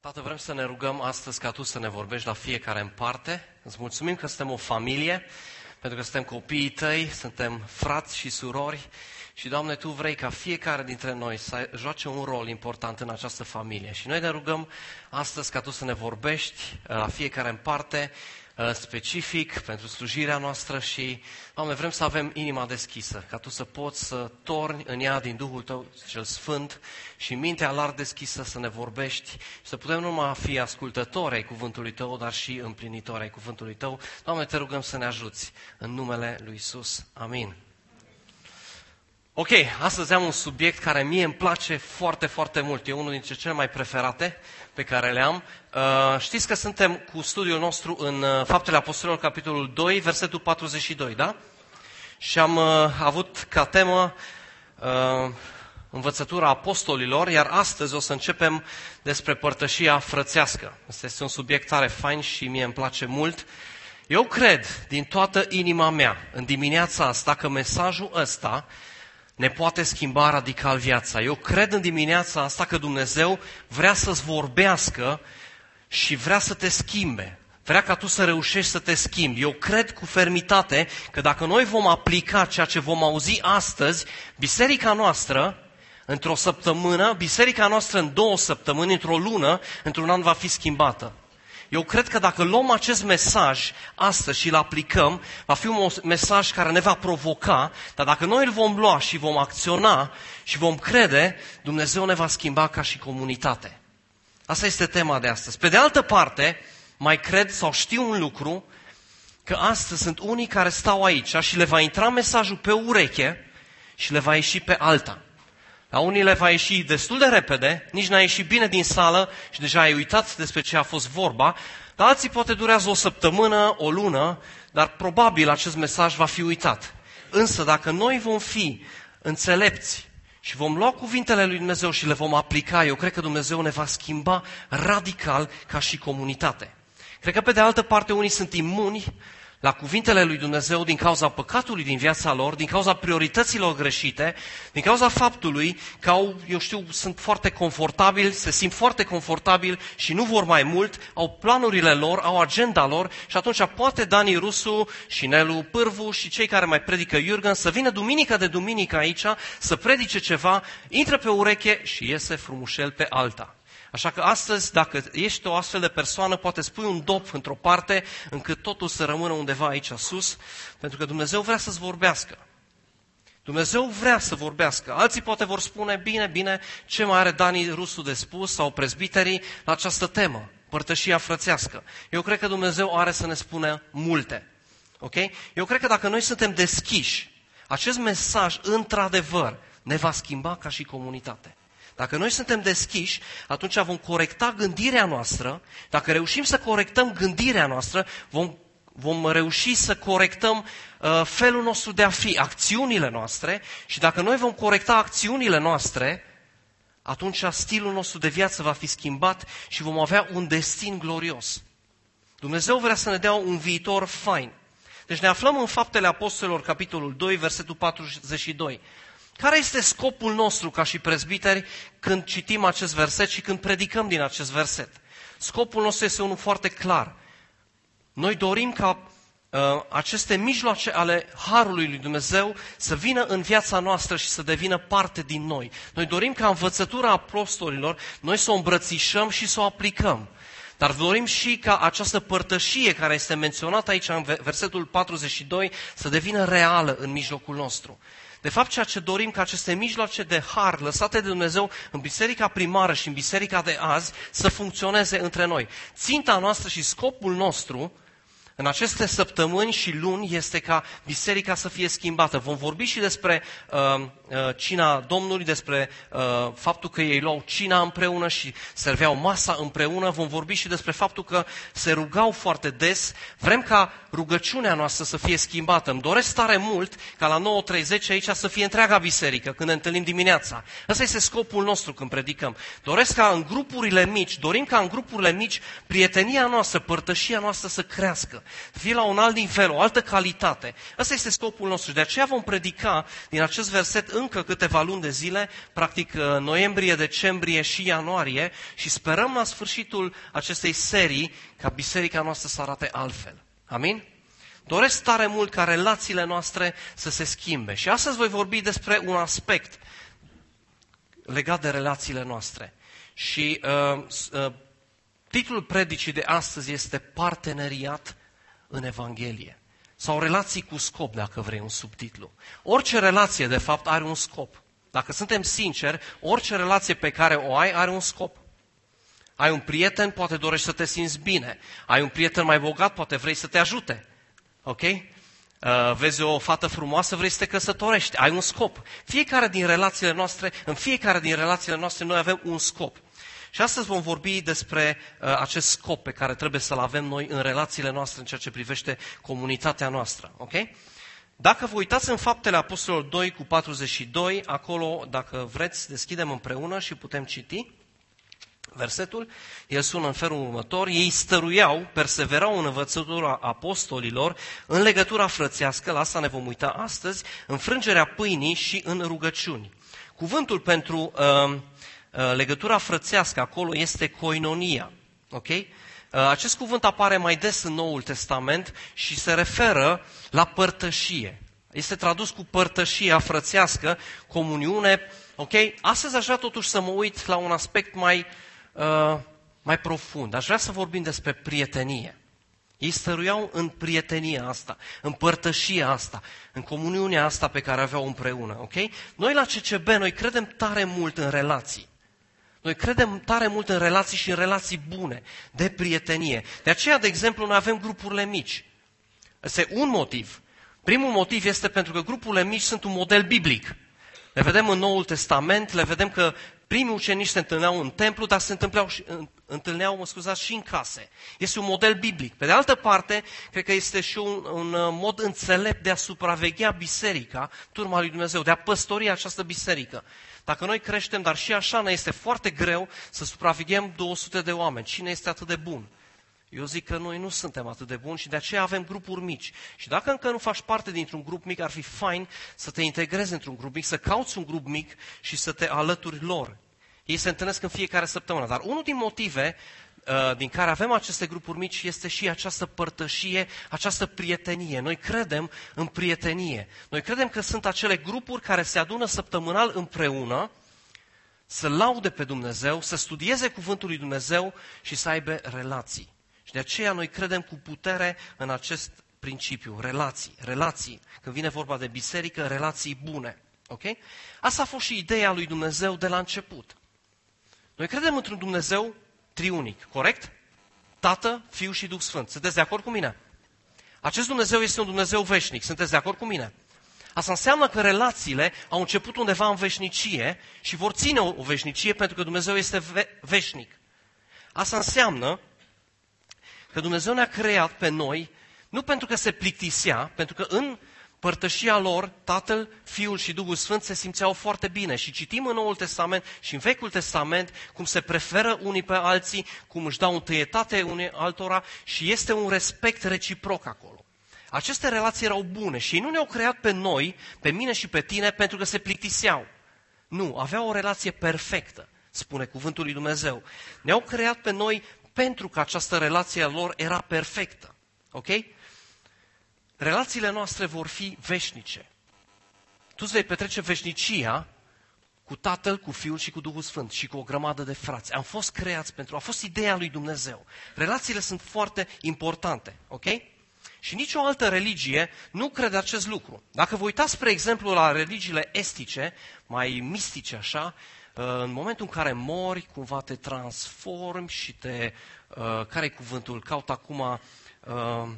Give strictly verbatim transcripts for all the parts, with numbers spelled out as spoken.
Tată, vrem să ne rugăm astăzi ca Tu să ne vorbești la fiecare în parte. Îți mulțumim că suntem o familie, pentru că suntem copiii Tăi, suntem frați și surori. Și, Doamne, Tu vrei ca fiecare dintre noi să joace un rol important în această familie. Și noi ne rugăm astăzi ca Tu să ne vorbești la fiecare în parte, specific pentru slujirea noastră și, Doamne, vrem să avem inima deschisă, ca Tu să poți să torni în ea din Duhul Tău cel Sfânt și mintea larg deschisă să ne vorbești și să putem nu numai fi ascultători ai cuvântului Tău, dar și împlinitori ai cuvântului Tău. Doamne, Te rugăm să ne ajuți în numele lui Iisus. Amin. Ok, astăzi am un subiect care mie îmi place foarte, foarte mult. E unul dintre cele mai preferate pe care le am. Uh, știți că suntem cu studiul nostru în uh, Faptele Apostolilor, capitolul doi, versetul patruzeci și doi, da? Și am uh, avut ca temă uh, învățătura apostolilor, iar astăzi o să începem despre părtășia frățească. Asta este un subiect tare fain și mie îmi place mult. Eu cred din toată inima mea în dimineața asta că mesajul ăsta ne poate schimba radical viața. Eu cred în dimineața asta că Dumnezeu vrea să-ți vorbească și vrea să te schimbe. Vrea ca tu să reușești să te schimbi. Eu cred cu fermitate că dacă noi vom aplica ceea ce vom auzi astăzi, biserica noastră, într-o săptămână, biserica noastră în două săptămâni, într-o lună, într-un an va fi schimbată. Eu cred că dacă luăm acest mesaj astăzi și îl aplicăm, va fi un mesaj care ne va provoca, dar dacă noi îl vom lua și vom acționa și vom crede, Dumnezeu ne va schimba ca și comunitate. Asta este tema de astăzi. Pe de altă parte, mai cred sau știu un lucru, că astăzi sunt unii care stau aici și le va intra mesajul pe ureche și le va ieși pe alta. La unii le va ieși destul de repede, nici n-a ieșit bine din sală și deja ai uitat despre ce a fost vorba. La alții poate durează o săptămână, o lună, dar probabil acest mesaj va fi uitat. Însă dacă noi vom fi înțelepți și vom lua cuvintele lui Dumnezeu și le vom aplica, eu cred că Dumnezeu ne va schimba radical ca și comunitate. Cred că pe de altă parte unii sunt imuni la cuvintele lui Dumnezeu din cauza păcatului din viața lor, din cauza priorităților greșite, din cauza faptului că au, eu știu, sunt foarte confortabili, se simt foarte confortabili și nu vor mai mult, au planurile lor, au agenda lor și atunci poate Dani Rusu și Nelu Pârvu și cei care mai predică Jurgen să vină duminică de duminică aici, să predice ceva, intră pe ureche și iese frumușel pe alta. Așa că astăzi, dacă ești o astfel de persoană, poate spui un dop într-o parte, încât totul să rămână undeva aici sus, pentru că Dumnezeu vrea să-ți vorbească. Dumnezeu vrea să vorbească. Alții poate vor spune, bine, bine, ce mai are Dani Rusu de spus sau prezbiterii la această temă, părtășia frățească. Eu cred că Dumnezeu are să ne spună multe. Ok? Eu cred că dacă noi suntem deschiși, acest mesaj, într-adevăr, ne va schimba ca și comunitate. Dacă noi suntem deschiși, atunci vom corecta gândirea noastră. Dacă reușim să corectăm gândirea noastră, vom, vom reuși să corectăm uh, felul nostru de a fi, acțiunile noastre. Și dacă noi vom corecta acțiunile noastre, atunci stilul nostru de viață va fi schimbat și vom avea un destin glorios. Dumnezeu vrea să ne dea un viitor fain. Deci ne aflăm în Faptele Apostolilor, capitolul doi, versetul patruzeci și doi. Care este scopul nostru ca și prezbiteri când citim acest verset și când predicăm din acest verset? Scopul nostru este unul foarte clar. Noi dorim ca uh, aceste mijloace ale Harului lui Dumnezeu să vină în viața noastră și să devină parte din noi. Noi dorim ca învățătura apostolilor noi să o îmbrățișăm și să o aplicăm. Dar dorim și ca această părtășie care este menționată aici în versetul patruzeci și doi să devină reală în mijlocul nostru. De fapt, ceea ce dorim ca aceste mijloace de har lăsate de Dumnezeu în biserica primară și în biserica de azi să funcționeze între noi. Ținta noastră și scopul nostru în aceste săptămâni și luni este ca biserica să fie schimbată. Vom vorbi și despre uh, uh, cina Domnului, despre uh, faptul că ei luau cina împreună și serveau masa împreună. Vom vorbi și despre faptul că se rugau foarte des. Vrem ca rugăciunea noastră să fie schimbată. Îmi doresc tare mult ca la nouă treizeci aici să fie întreaga biserică când ne întâlnim dimineața. Ăsta este scopul nostru când predicăm. Doresc ca în grupurile mici, dorim ca în grupurile mici prietenia noastră, părtășia noastră să crească. să fie la un alt nivel, o altă calitate. Ăsta este scopul nostru. De aceea vom predica din acest verset încă câteva luni de zile, practic noiembrie, decembrie și ianuarie, și sperăm la sfârșitul acestei serii ca biserica noastră să arate altfel. Amin? Doresc tare mult ca relațiile noastre să se schimbe. Și astăzi voi vorbi despre un aspect legat de relațiile noastre. Și uh, uh, titlul predicii de astăzi este Parteneriat în Evanghelie. Sau relații cu scop, dacă vrei, un subtitlu. Orice relație, de fapt, are un scop. Dacă suntem sinceri, orice relație pe care o ai, are un scop. Ai un prieten, poate dorești să te simți bine. Ai un prieten mai bogat, poate vrei să te ajute. Ok? Uh, vezi o fată frumoasă, vrei să te căsătorești. Ai un scop. Fiecare din relațiile noastre, în fiecare din relațiile noastre, noi avem un scop. Și astăzi vom vorbi despre uh, acest scop pe care trebuie să-l avem noi în relațiile noastre, în ceea ce privește comunitatea noastră. Ok? Dacă vă uitați în Faptele Apostolilor doi cu patruzeci și doi, acolo, dacă vreți, deschidem împreună și putem citi versetul. El sună în felul următor: ei stăruiau, perseverau în învățătura apostolilor, în legătura frățească, la asta ne vom uita astăzi, în frângerea pâinii și în rugăciuni. Cuvântul pentru uh, uh, legătura frățească acolo este koinonia. Ok? Uh, acest cuvânt apare mai des în Noul Testament și se referă la părtășie. Este tradus cu părtășia frățească, comuniune. Ok? Astăzi aș vrea totuși să mă uit la un aspect mai Uh, mai profund. Aș vrea să vorbim despre prietenie. Ei stăruiau în prietenia asta, în părtășia asta, în comuniunea asta pe care aveau împreună. Okay? Noi la C C B, noi credem tare mult în relații. Noi credem tare mult în relații și în relații bune, de prietenie. De aceea, de exemplu, noi avem grupurile mici. Ăsta e un motiv. Primul motiv este pentru că grupurile mici sunt un model biblic. Le vedem în Noul Testament, le vedem că primii ucenici se întâlneau în templu, dar se întâlneau, și, întâlneau mă scuzați, și în case. Este un model biblic. Pe de altă parte, cred că este și un, un mod înțelept de a supraveghea biserica, turma lui Dumnezeu, de a păstori această biserică. Dacă noi creștem, dar și așa ne este foarte greu să supraveghem două sute de oameni. Cine este atât de bun? Eu zic că noi nu suntem atât de buni și de aceea avem grupuri mici. Și dacă încă nu faci parte dintr-un grup mic, ar fi fain să te integrezi într-un grup mic, să cauți un grup mic și să te alături lor. Ei se întâlnesc în fiecare săptămână. Dar unul din motive uh, din care avem aceste grupuri mici este și această părtășie, această prietenie. Noi credem în prietenie. Noi credem că sunt acele grupuri care se adună săptămânal împreună, să laude pe Dumnezeu, să studieze cuvântul lui Dumnezeu și să aibă relații. Și de aceea noi credem cu putere în acest principiu, relații, relații. Când vine vorba de biserică, relații bune. Ok? Asta a fost și ideea lui Dumnezeu de la început. Noi credem într-un Dumnezeu triunic, corect? Tată, Fiu și Duh Sfânt. Sunteți de acord cu mine? Acest Dumnezeu este un Dumnezeu veșnic. Sunteți de acord cu mine? Asta înseamnă că relațiile au început undeva în veșnicie și vor ține o veșnicie pentru că Dumnezeu este ve- veșnic. Asta înseamnă că Dumnezeu ne-a creat pe noi, nu pentru că se plictisea, pentru că în părtășia lor, Tatăl, Fiul și Duhul Sfânt se simțeau foarte bine. Și citim în Noul Testament și în Vechiul Testament cum se preferă unii pe alții, cum își dau întâietate unii altora și este un respect reciproc acolo. Aceste relații erau bune și ei nu ne-au creat pe noi, pe mine și pe tine, pentru că se plictiseau. Nu, aveau o relație perfectă, spune cuvântul lui Dumnezeu. Ne-au creat pe noi pentru că această relație a lor era perfectă. Ok? Relațiile noastre vor fi veșnice. Tu îți vei petrece veșnicia cu Tatăl, cu Fiul și cu Duhul Sfânt și cu o grămadă de frați. Am fost creați pentru, a fost ideea lui Dumnezeu. Relațiile sunt foarte importante. Ok? Și nicio altă religie nu crede acest lucru. Dacă vă uitați, spre exemplu, la religiile estice, mai mistice așa, în momentul în care mori, cumva te transformi și te... Uh, care-i cuvântul? Caut acum... Uh,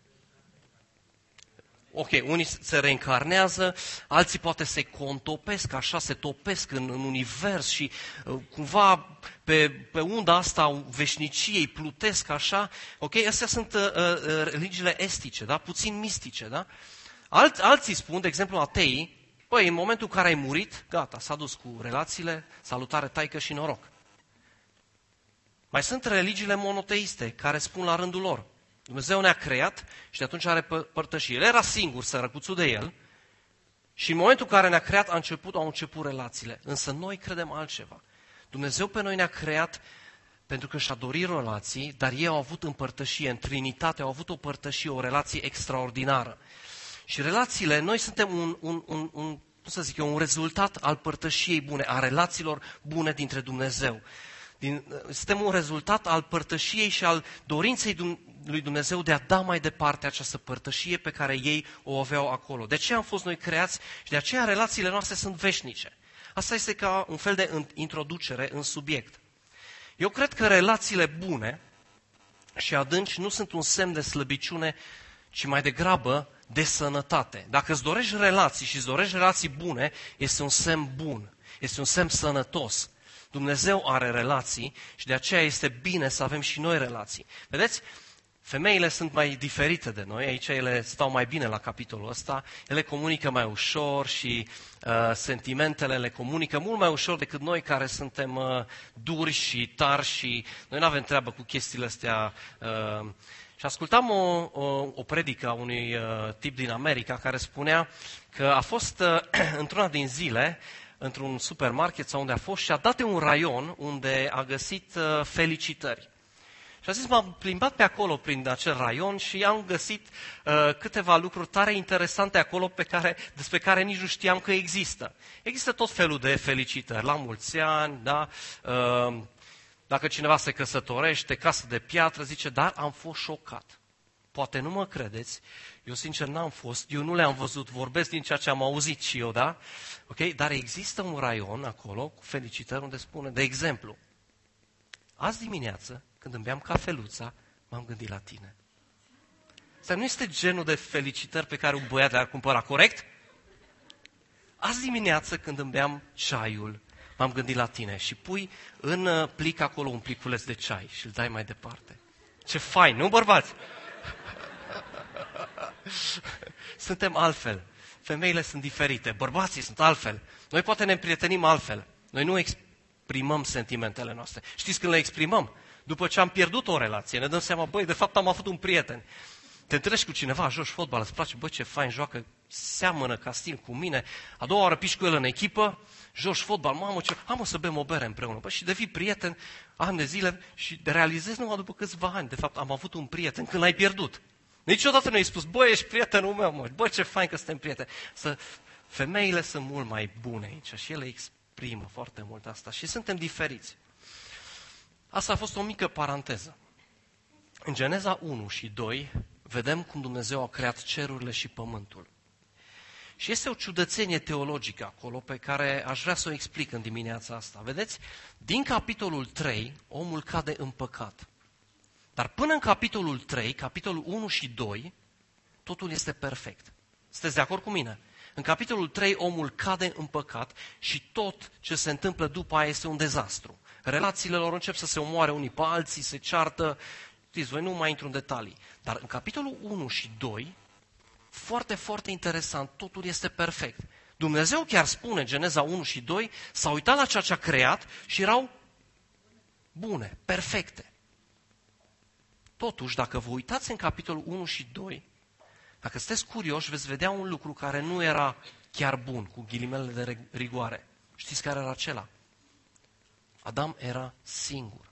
ok, unii se reîncarnează, alții poate se contopesc, așa se topesc în, în univers și uh, cumva pe, pe unda asta veșniciei plutesc așa. Ok, astea sunt uh, uh, religiile estice, da? Puțin mistice, da? Alt, alții spun, de exemplu ateii, păi, în momentul în care ai murit, gata, s-a dus cu relațiile, salutare, taică și noroc. Mai sunt religiile monoteiste care spun la rândul lor, Dumnezeu ne-a creat și de atunci are părtășie. El era singur, sărăcuțul de el, și în momentul în care ne-a creat, a început, au început relațiile. Însă noi credem altceva. Dumnezeu pe noi ne-a creat pentru că și-a dorit relații, dar ei au avut împărtășie, în Trinitate au avut o părtășie, o relație extraordinară. Și relațiile, noi suntem un, un, un, un, cum să zic eu, un rezultat al părtășiei bune, a relațiilor bune dintre Dumnezeu. Din, suntem un rezultat al părtășiei și al dorinței lui Dumnezeu de a da mai departe această părtășie pe care ei o aveau acolo. De aceea am fost noi creați și de aceea relațiile noastre sunt veșnice. Asta este ca un fel de introducere în subiect. Eu cred că relațiile bune și adânci nu sunt un semn de slăbiciune, ci mai degrabă de sănătate. Dacă îți dorești relații și îți dorești relații bune, este un semn bun, este un semn sănătos. Dumnezeu are relații și de aceea este bine să avem și noi relații. Vedeți, femeile sunt mai diferite de noi, aici ele stau mai bine la capitolul ăsta, ele comunică mai ușor și uh, sentimentele le comunică mult mai ușor decât noi care suntem uh, duri și tari și noi nu avem treabă cu chestiile astea. Uh, și ascultam o, o, o predică a unui uh, tip din America care spunea că a fost uh, într-una din zile într-un supermarket sau unde a fost și a dat un raion unde a găsit uh, felicitări. Și a zis, m-am plimbat pe acolo prin acel raion și am găsit uh, câteva lucruri tare interesante acolo pe care, despre care nici nu știam că există. Există tot felul de felicitări, la mulți ani, da? Uh, dacă cineva se căsătorește, casă de piatră, zice, dar am fost șocat. Poate nu mă credeți, eu sincer n-am fost, eu nu le-am văzut, vorbesc din ceea ce am auzit și eu, da? Okay? Dar există un raion acolo cu felicitări unde spune, de exemplu, azi dimineață, când îmi beam cafeluța, m-am gândit la tine. Asta nu este genul de felicitări pe care un băiat le-ar cumpăra, corect? Azi dimineață, când îmi beam ceaiul, m-am gândit la tine și pui în plic acolo un pliculeț de ceai și îl dai mai departe. Ce fain, nu bărbați? Suntem altfel. Femeile sunt diferite, bărbații sunt altfel. Noi poate ne împrietenim altfel. Noi nu exprimăm sentimentele noastre. Știți când le exprimăm? După ce am pierdut o relație, ne dăm seama, băi, de fapt am avut un prieten. Te întâlnești cu cineva, joci fotbal, îți place, băi, ce fain joacă, seamănă ca stil cu mine. A doua oară piși cu el în echipă, joci fotbal, mamă, ce, am o să bem o bere împreună. Băi, și devii prieten ani de zile și realizezi numai după câțiva ani, de fapt am avut un prieten când l-ai pierdut. Niciodată nu i-ai spus, băi, ești prietenul meu, mă, băi, ce fain că suntem prieteni. Să, femeile sunt mult mai bune aici și ele exprimă foarte mult asta și suntem diferiți. Asta a fost o mică paranteză. În Geneza unu și doi vedem cum Dumnezeu a creat cerurile și pământul. Și este o ciudățenie teologică acolo pe care aș vrea să o explic în dimineața asta. Vedeți, din capitolul trei, omul cade în păcat. Dar până în capitolul trei, capitolul unu și doi, totul este perfect. Sunteți de acord cu mine? În capitolul trei, omul cade în păcat și tot ce se întâmplă după aia este un dezastru. Relațiile lor încep să se omoare unii pe alții, se ceartă. Știți, voi nu mai intru în detalii. Dar în capitolul unu și doi, foarte, foarte interesant, totul este perfect. Dumnezeu chiar spune, Geneza unu și doi, s-a uitat la ceea ce a creat și erau bune, perfecte. Totuși, dacă vă uitați în capitolul unu și doi, dacă sunteți curioși, veți vedea un lucru care nu era chiar bun, cu ghilimele de rigoare. Știți care era acela? Adam era singur.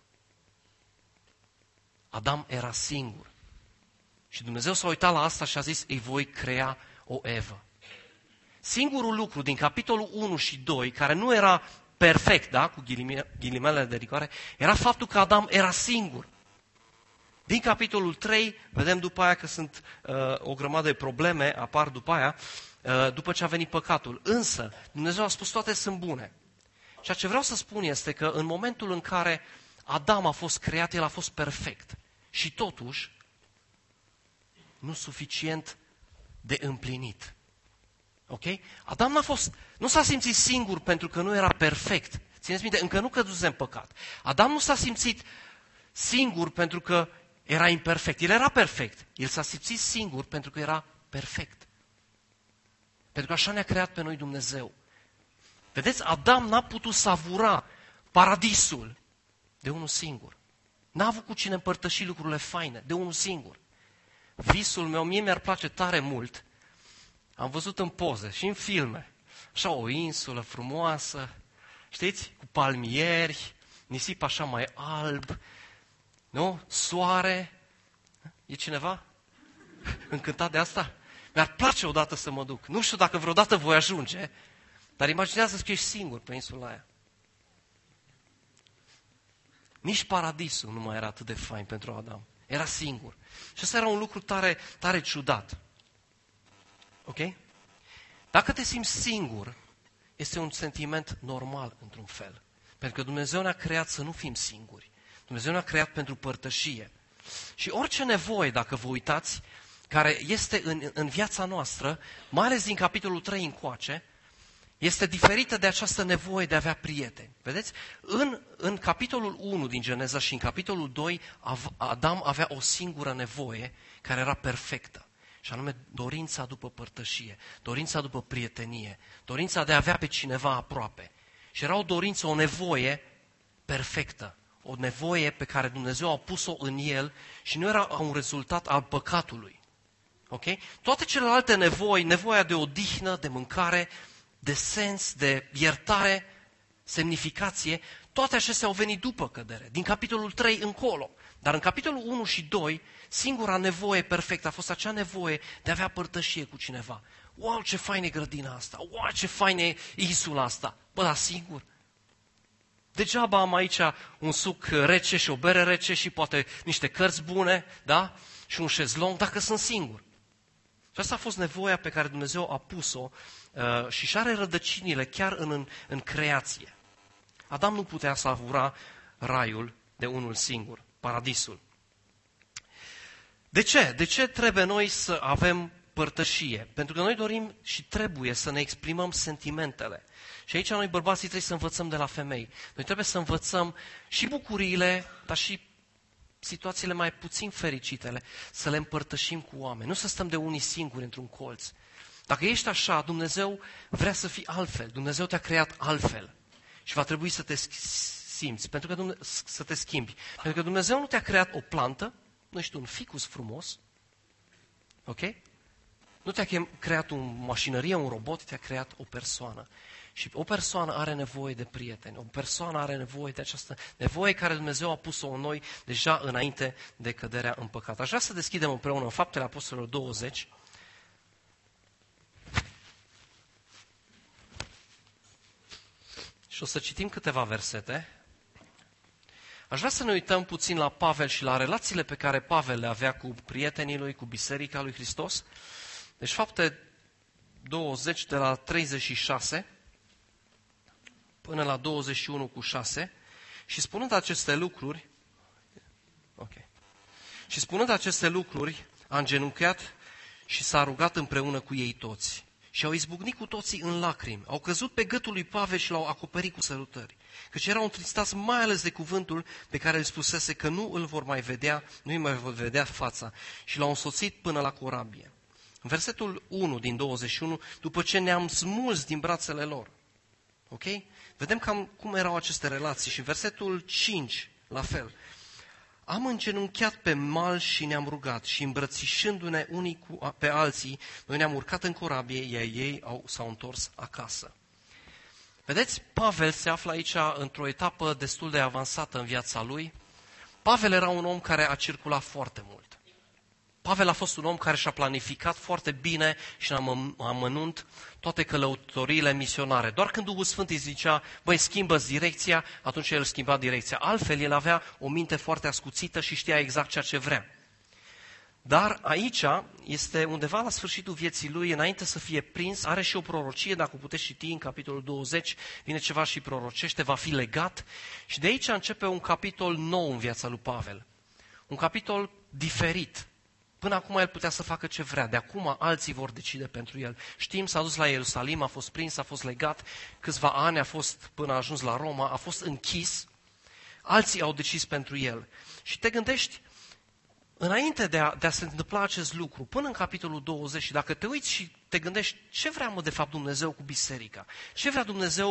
Adam era singur. Și Dumnezeu s-a uitat la asta și a zis, îi voi crea o Evă. Singurul lucru din capitolul unu și doi, care nu era perfect, da, cu ghilimele de rigoare, era faptul că Adam era singur. Din capitolul trei, vedem după aia că sunt uh, o grămadă de probleme, apar după aia, uh, după ce a venit păcatul. Însă, Dumnezeu a spus, toate sunt bune. Ceea ce vreau să spun este că în momentul în care Adam a fost creat, el a fost perfect. Și totuși, nu suficient de împlinit. Ok? Adam n-a fost, nu s-a simțit singur pentru că nu era perfect. Țineți minte, încă nu căduse în păcat. Adam nu s-a simțit singur pentru că era imperfect. El era perfect. El s-a simțit singur pentru că era perfect. Pentru că așa ne-a creat pe noi Dumnezeu. Vedeți, Adam n-a putut savura paradisul de unul singur. N-a avut cu cine împărtăși lucrurile faine, de unul singur. visul meu, mie mi-ar place tare mult, am văzut în poze și în filme, așa o insulă frumoasă, știți, cu palmieri, nisip așa mai alb, nu? Soare. E cineva încântat de asta? Mi-ar place odată să mă duc. Nu știu dacă vreodată voi ajunge, dar imaginează-ți că ești singur pe insula aia. Nici paradisul nu mai era atât de fain pentru Adam. Era singur. Și ăsta era un lucru tare, tare ciudat. Ok? Dacă te simți singur, este un sentiment normal într-un fel. Pentru că Dumnezeu ne-a creat să nu fim singuri. Dumnezeu ne-a creat pentru părtășie. Și orice nevoie, dacă vă uitați, care este în, în viața noastră, mai ales din capitolul trei încoace, este diferită de această nevoie de a avea prieteni. Vedeți? În, în capitolul unu din Geneza și în capitolul doi, Adam avea o singură nevoie care era perfectă. Și anume dorința după părtășie, dorința după prietenie, dorința de a avea pe cineva aproape. Și era o dorință, o nevoie perfectă, o nevoie pe care Dumnezeu a pus-o în el și nu era un rezultat al păcatului. Ok? Toate celelalte nevoi, nevoia de odihnă, de mâncare, de sens, de iertare, semnificație, toate acestea au venit după cădere, din capitolul trei încolo. Dar în capitolul unu și doi, singura nevoie perfectă a fost acea nevoie de a avea părtășie cu cineva. Wow, ce faină e grădina asta! Wow, ce faină e insula asta! Bă, dar singur? Degeaba am aici un suc rece și o bere rece și poate niște cărți bune, da? Și un șezlong, dacă sunt singur. Și asta a fost nevoia pe care Dumnezeu a pus-o uh, și și are rădăcinile chiar în, în, în creație. Adam nu putea savura raiul de unul singur, paradisul. De ce? De ce trebuie noi să avem părtășie? Pentru că noi dorim și trebuie să ne exprimăm sentimentele. Și aici noi bărbații trebuie să învățăm de la femei. Noi trebuie să învățăm și bucuriile, dar și situațiile mai puțin fericitele, să le împărtășim cu oameni. Nu să stăm de unii singuri într-un colț. Dacă ești așa, Dumnezeu vrea să fii altfel. Dumnezeu te-a creat altfel. Și va trebui să te simți, pentru că Dumne- să te schimbi. Pentru că Dumnezeu nu te-a creat o plantă, nu ești un ficus frumos, ok? Nu te-a creat o mașinărie, un robot, te-a creat o persoană. Și o persoană are nevoie de prieteni, o persoană are nevoie de această nevoie care Dumnezeu a pus-o în noi deja înainte de căderea în păcat. Aș vrea să deschidem împreună în Faptele Apostolilor douăzeci. Și o să citim câteva versete. Aș vrea să ne uităm puțin la Pavel și la relațiile pe care Pavel le avea cu prietenii lui, cu Biserica lui Hristos. Deci Fapte douăzeci de la treizeci și șase până la douăzeci și unu cu șase. Și spunând aceste lucruri, ok. Și spunând aceste lucruri, a îngenunchiat și s-a rugat împreună cu ei toți. Și au izbucnit cu toții în lacrimi. Au căzut pe gâtul lui Pavel și l-au acoperit cu sărutări. Căci erau întristați mai ales de cuvântul pe care îl spusese că nu îl vor mai vedea, nu îi mai vor vedea fața. Și l-au însoțit până la corabie. În versetul unu din douăzeci și unu, după ce ne-am smuls din brațele lor. Ok? Vedem cam cum erau aceste relații. Și versetul cinci, la fel. Am îngenunchiat pe mal și ne-am rugat și îmbrățișându-ne unii cu, pe alții, noi ne-am urcat în corabie, iar ei au, s-au întors acasă. Vedeți, Pavel se află aici într-o etapă destul de avansată în viața lui. Pavel era un om care a circulat foarte mult. Pavel a fost un om care și-a planificat foarte bine și în amănunt toate călătoriile misionare. Doar când Duhul Sfânt îi zicea, băi, schimbă-ți direcția, atunci el schimba direcția. Altfel, el avea o minte foarte ascuțită și știa exact ceea ce vrea. Dar aici este undeva la sfârșitul vieții lui, înainte să fie prins, are și o prorocie, dacă o puteți citi în capitolul douăzeci, vine ceva și prorocește, va fi legat. Și de aici începe un capitol nou în viața lui Pavel. Un capitol diferit. Până acum el putea să facă ce vrea, de acum alții vor decide pentru el. Știm, s-a dus la Ierusalim, a fost prins, a fost legat, câțiva ani a fost până a ajuns la Roma, a fost închis, alții au decis pentru el. Și te gândești, înainte de a, de a se întâmpla acest lucru, până în capitolul douăzeci, și dacă te uiți și te gândești ce vrea mă de fapt Dumnezeu cu biserica, ce vrea Dumnezeu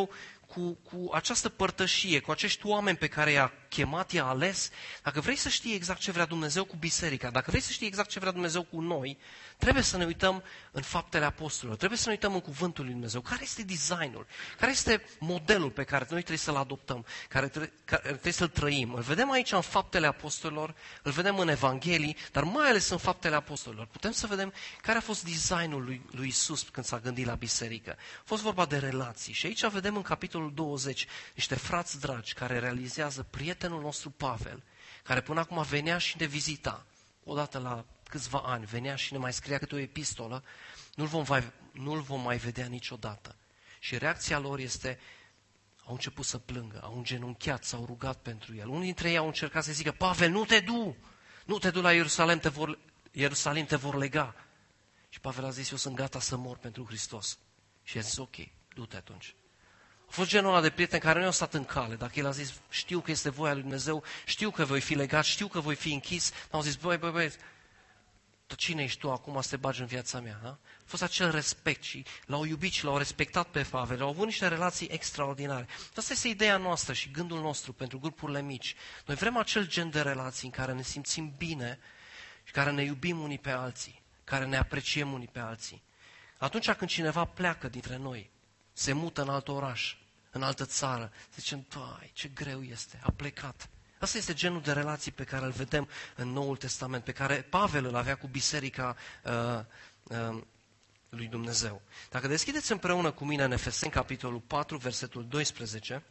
cu, cu această părtășie, cu acești oameni pe care i-a chemat, i-a ales, dacă vrei să știi exact ce vrea Dumnezeu cu biserica, dacă vrei să știi exact ce vrea Dumnezeu cu noi, trebuie să ne uităm în faptele apostolilor, trebuie să ne uităm în cuvântul lui Dumnezeu. Care este designul? Care este modelul pe care noi trebuie să-l adoptăm, care trebuie, care trebuie să-l trăim? Îl vedem aici în faptele apostolilor, îl vedem în Evanghelii, dar mai ales în faptele apostolilor. Putem să vedem care a fost designul lui, lui Isus când s-a gândit la biserică. A fost vorba de relații. Și aici vedem în capitolul douăzeci niște frați dragi care realizează prietenul nostru Pavel, care până acum venea și ne vizita. Odată la câțiva ani venea și ne mai scria câte o epistolă, nu-l vom, mai, nu-l vom mai vedea niciodată. Și reacția lor este, au început să plângă, au îngenunchiat, s-au rugat pentru el. Unii dintre ei au încercat să zică, Pavel, nu te du, nu te du la Ierusalim, te vor, Ierusalim te vor lega. Și Pavel a zis, eu sunt gata să mor pentru Hristos. Și a zis, ok, du-te atunci. A fost genul ăla de prieten care nu i-a stat în cale. Dacă el a zis, știu că este voia lui Dumnezeu, știu că voi fi legat, știu că voi fi închis, au zis, băi, băi, băi, dar cine ești tu acum să te bagi în viața mea? Da? A fost acel respect și l-au iubit și l-au respectat pe Pavel, au avut niște relații extraordinare. Asta este ideea noastră și gândul nostru pentru grupurile mici. Noi vrem acel gen de relații în care ne simțim bine și care ne iubim unii pe alții, care ne apreciem unii pe alții. Atunci când cineva pleacă dintre noi, se mută în alt oraș, în altă țară, zicem, vai, ce greu este, a plecat. Asta este genul de relații pe care îl vedem în Noul Testament, pe care Pavel îl avea cu biserica uh, uh, lui Dumnezeu. Dacă deschideți împreună cu mine în Efeseni, capitolul patru, versetul doisprezece,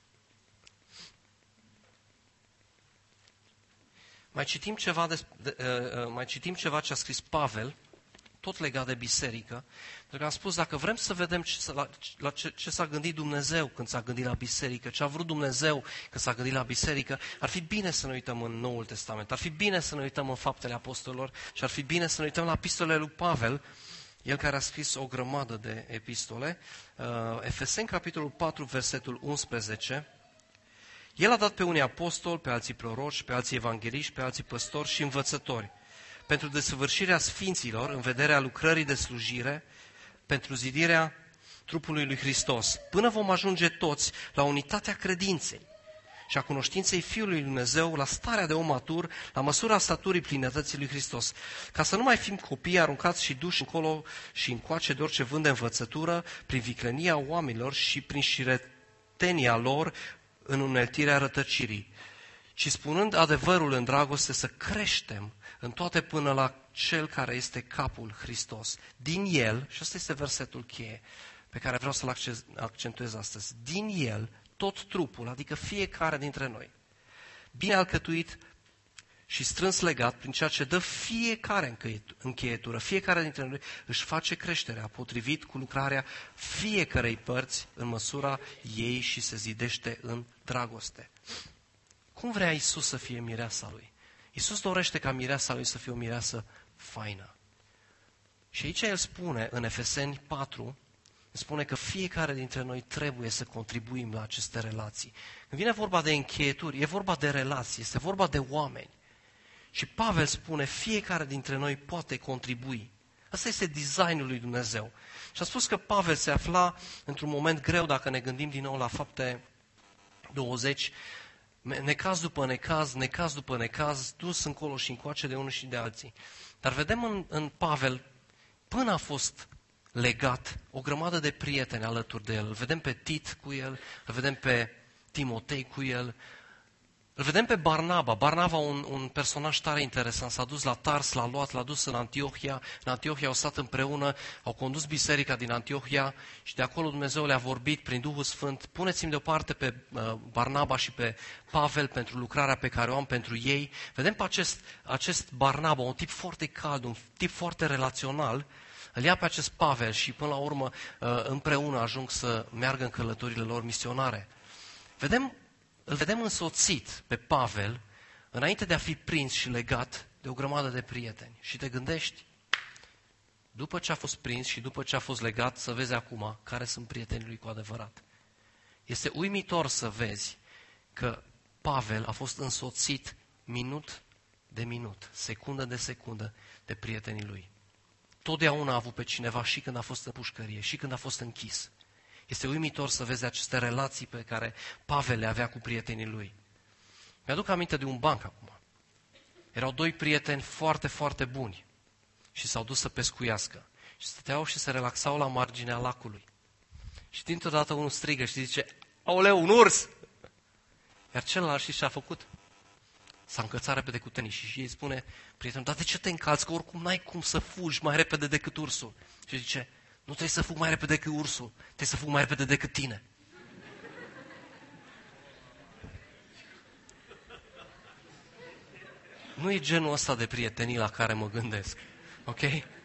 mai citim ceva, de, de, uh, mai citim ceva ce a scris Pavel, tot legat de biserică, pentru că am spus, dacă vrem să vedem ce, la, la ce, ce s-a gândit Dumnezeu când s-a gândit la biserică, ce a vrut Dumnezeu când s-a gândit la biserică, ar fi bine să ne uităm în Noul Testament, ar fi bine să ne uităm în Faptele Apostolilor și ar fi bine să ne uităm la epistolele lui Pavel, el care a scris o grămadă de epistole. Efeseni, capitolul patru, versetul unsprezece, el a dat pe unii apostoli, pe alții proroci, pe alții evangheliști, pe alții păstori și învățători, pentru desăvârșirea sfinților, în vederea lucrării de slujire, pentru zidirea trupului lui Hristos, până vom ajunge toți la unitatea credinței și a cunoștinței Fiului lui Dumnezeu, la starea de om matur, la măsura staturii plinătății lui Hristos, ca să nu mai fim copii aruncați și duși încolo și încoace de orice vânt de învățătură, prin viclenia oamenilor și prin șiretenia lor în uneltirea rătăcirii, ci spunând adevărul în dragoste să creștem în toate până la Cel care este capul, Hristos. Din El, și ăsta este versetul cheie pe care vreau să-l accentuez astăzi, din El, tot trupul, adică fiecare dintre noi, bine alcătuit și strâns legat prin ceea ce dă fiecare încheietură, fiecare dintre noi își face creșterea potrivit cu lucrarea fiecărei părți în măsura ei și se zidește în dragoste. Cum vrea Iisus să fie mireasa Lui? Iisus dorește ca mireasa Lui să fie o mireasă faină. Și aici El spune, în Efeseni patru, spune că fiecare dintre noi trebuie să contribuim la aceste relații. Când vine vorba de încheieturi, e vorba de relații, este vorba de oameni. Și Pavel spune, fiecare dintre noi poate contribui. Asta este designul lui Dumnezeu. Și a spus că Pavel se afla într-un moment greu, dacă ne gândim din nou la Fapte douăzeci, necaz după necaz, necaz după necaz, dus încolo și încoace de unul și de alții. Dar vedem în, în Pavel, până a fost legat, o grămadă de prieteni alături de el. Îl vedem pe Tit cu el, îl vedem pe Timotei cu el, îl vedem pe Barnaba. Barnaba, un, un personaj tare interesant, s-a dus la Tars, l-a luat, l-a dus în Antiohia. În Antiohia au stat împreună, au condus biserica din Antiohia și de acolo Dumnezeu le-a vorbit prin Duhul Sfânt. Puneți-mi deoparte pe uh, Barnaba și pe Pavel pentru lucrarea pe care o am pentru ei. Vedem pe acest, acest Barnaba, un tip foarte cald, un tip foarte relațional. Îl ia pe acest Pavel și până la urmă uh, împreună ajung să meargă în călătorile lor misionare. Vedem Îl vedem însoțit pe Pavel înainte de a fi prins și legat de o grămadă de prieteni. Și te gândești, după ce a fost prins și după ce a fost legat, să vezi acum care sunt prietenii lui cu adevărat. Este uimitor să vezi că Pavel a fost însoțit minut de minut, secundă de secundă de prietenii lui. Totdeauna a avut pe cineva și când a fost în pușcărie, și când a fost închis. Este uimitor să vezi aceste relații pe care Pavel le avea cu prietenii lui. Mi-aduc aminte de un banc acum. Erau doi prieteni foarte, foarte buni și s-au dus să pescuiască. Și stăteau și se relaxau la marginea lacului. Și dintr-o dată unul strigă și zice, aoleu, un urs! Iar celălalt știți ce a făcut? S-a încălțat repede cu tenis și îi spune prietenul, dar de ce te încalți? Că oricum n-ai cum să fugi mai repede decât ursul. Și zice, nu trebuie să fug mai repede decât ursul, trebuie să fug mai repede decât tine. Nu e genul ăsta de prietenii la care mă gândesc. Ok?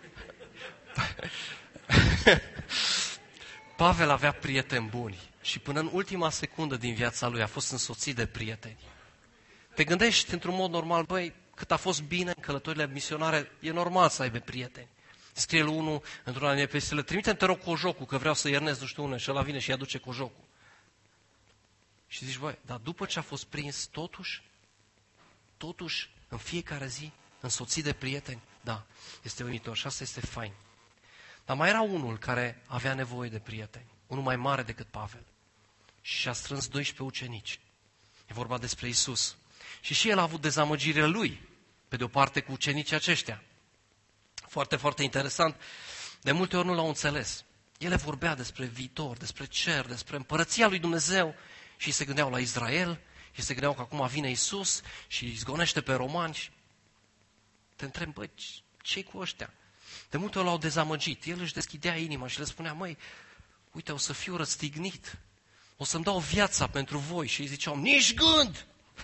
Pavel avea prieteni buni și până în ultima secundă din viața lui a fost însoțit de prieteni. Te gândești într-un mod normal, băi, cât a fost bine în călătorile misionare, e normal să aibă prieteni. Scrie lui unul într-una din epistole, trimite-mi te rog cojocul, că vreau să iernesc nu știu unde, și ăla vine și îi aduce cojocul. Și zici, băi, dar după ce a fost prins, totuși, totuși, în fiecare zi, însoțit de prieteni, da, este uimitor și asta este fain. Dar mai era unul care avea nevoie de prieteni, unul mai mare decât Pavel. Și a strâns doisprezece ucenici. E vorba despre Isus. Și și el a avut dezamăgirile lui, pe de o parte cu ucenicii aceștia. Foarte, foarte interesant. De multe ori nu l-au înțeles. Ele vorbea despre viitor, despre cer, despre împărăția lui Dumnezeu și se gândeau la Israel și se gândeau că acum vine Isus și îi zgonește pe romani. Te întreb, băi, ce-i cu ăștia? De multe ori l-au dezamăgit. El își deschidea inima și le spunea, măi, uite, o să fiu răstignit. O să-mi dau viața pentru voi. Și îi ziceau, nici gând!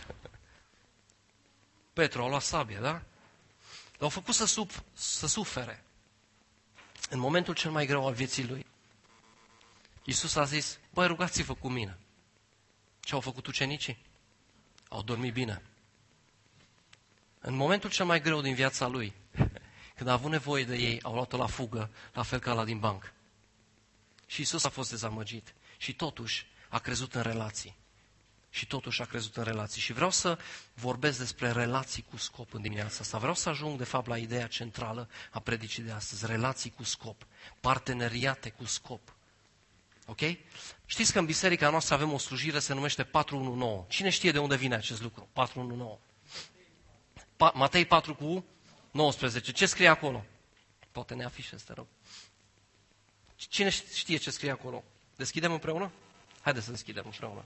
Petru a luat sabie, da? L-au făcut să, sub, să sufere. În momentul cel mai greu al vieții lui, Iisus a zis, băi, rugați-vă cu mine. Ce au făcut ucenicii? Au dormit bine. În momentul cel mai greu din viața lui, când a avut nevoie de ei, au luat-o la fugă, la fel ca la din banc. Și Iisus a fost dezamăgit. Și totuși a crezut în relații. Și totuși a crezut în relații. Și vreau să vorbesc despre relații cu scop în dimineața asta. Vreau să ajung, de fapt, la ideea centrală a predicii de astăzi. Relații cu scop. Parteneriate cu scop. Ok? Știți că în biserica noastră avem o slujire, se numește patru unu nouă. Cine știe de unde vine acest lucru? patru unu nouă. Pa- Matei patru cu nouăsprezece. Ce scrie acolo? Poate ne afișez, te rog. Cine știe ce scrie acolo? Deschidem împreună? Haideți să deschidem împreună.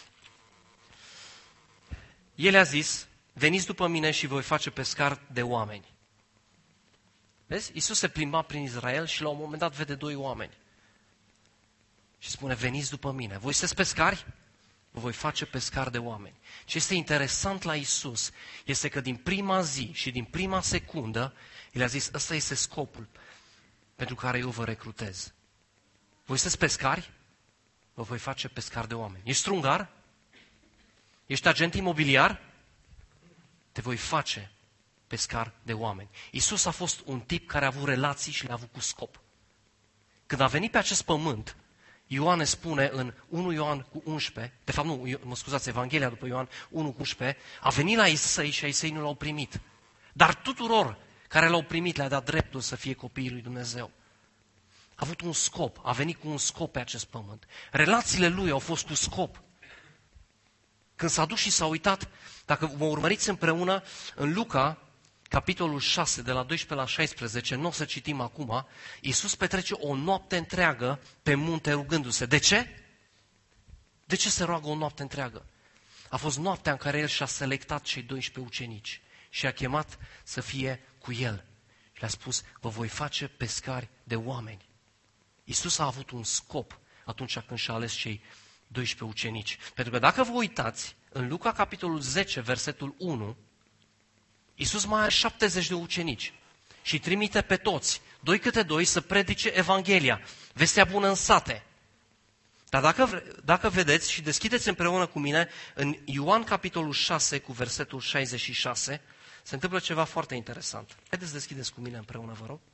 El a zis, veniți după mine și voi face pescar de oameni. Vezi? Iisus se plimba prin Israel și la un moment dat vede doi oameni. Și spune, veniți după mine. Voi sunteți pescari? Vă voi face pescar de oameni. Ce este interesant la Iisus este că din prima zi și din prima secundă, El a zis, ăsta este scopul pentru care eu vă recrutez. Voi sunteți pescari? Vă voi face pescar de oameni. Ești strungar? Ești agent imobiliar? Te voi face pescar de oameni. Iisus a fost un tip care a avut relații și le-a avut cu scop. Când a venit pe acest pământ, Ioan ne spune în unu Ioan cu unsprezece, de fapt nu, mă scuzați, Evanghelia după Ioan unu cu unsprezece, a venit la ei săi și ai săi nu l-au primit. Dar tuturor care l-au primit le-a dat dreptul să fie copiii lui Dumnezeu. A avut un scop, a venit cu un scop pe acest pământ. Relațiile lui au fost cu scop. Când s-a dus și s-a uitat, dacă mă urmăriți împreună, în Luca, capitolul șase, de la doisprezece la șaisprezece, nu o să citim acum, Iisus petrece o noapte întreagă pe munte rugându-se. De ce? De ce se roagă o noapte întreagă? A fost noaptea în care El și-a selectat cei doisprezece ucenici și a chemat să fie cu El. Și le-a spus, vă voi face pescari de oameni. Iisus a avut un scop atunci când și-a ales cei doisprezece ucenici. Pentru că dacă vă uitați, în Luca capitolul zece, versetul unu, Iisus mai are șaptezeci de ucenici și trimite pe toți, doi câte doi, să predice Evanghelia, vestea bună în sate. Dar dacă, dacă vedeți și deschideți împreună cu mine, în Ioan capitolul șase, cu versetul șaizeci și șase, se întâmplă ceva foarte interesant. Haideți să deschideți cu mine împreună, vă rog.